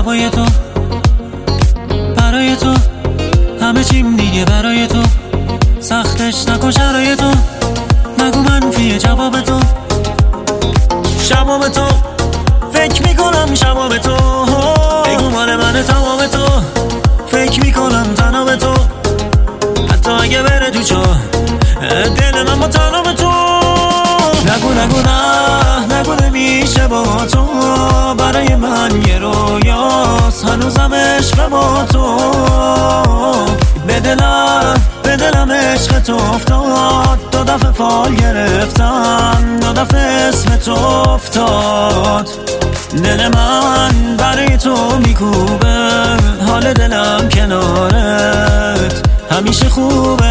هوای تو، برای تو همه چیم دیگه برای تو، سختش نکن شرای تو، نگو منفیه جواب تو، شباب تو فکر میکنم شباب تو، بگو مال من تمام تو، فکر میکنم تنها به تو، حتی اگه بره تو چاه دل من با تنها به تو، نگو نگو نمیشه با تو، برای من یه رویاست هنوزم عشق با تو، به دلم عشق تو افتاد، دو دفعه فال گرفتم، دو دفعه اسم تو افتاد، دل من برای تو میکوبه، حال دلم کنارت همیشه خوبه،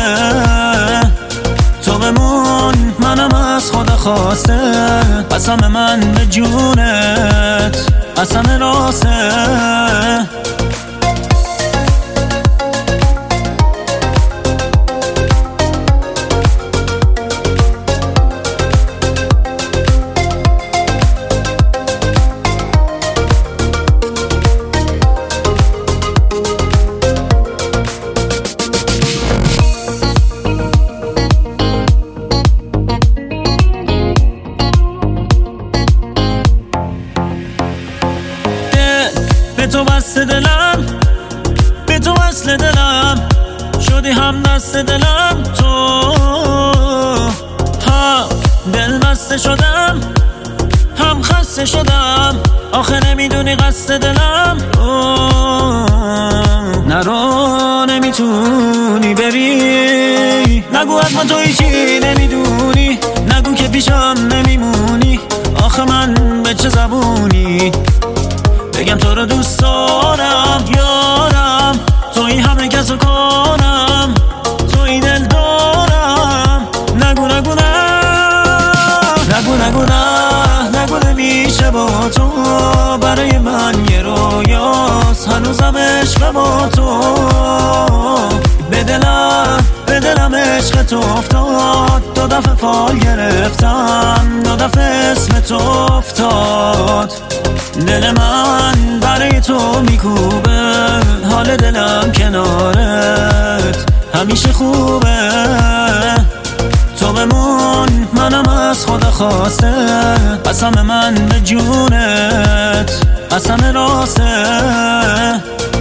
تو بمون منم از خدا خواسته، قسم من به جونت قسم راسته. به تو بسته دلم، به تو وصل دلم، شدی هم دست دلم، تو هم دل بسته شدم هم خسته شدم، آخه نمیدونی قصد دلم، نرو نمیتونی بری، نگو از من تو هیچی نمیدونی، نگو که پیشم نمیمونی، آخه من به چه زبونی بگم تو رو دوست دارم یارم، توی همه کسو کنم، توی دل دارم، نگو نمیشه با تو، برای من یه رویاست هنوزم عشق با تو، به دلم عشق تو افتاد، دو دفعه فال گرفتم، دو دفعه اسم تو افتاد، دل من برای تو میکوبه، حال دلم کنارت همیشه خوبه، تو بمون منم از خدا خواسته، قسم من به جونت قسم راسته.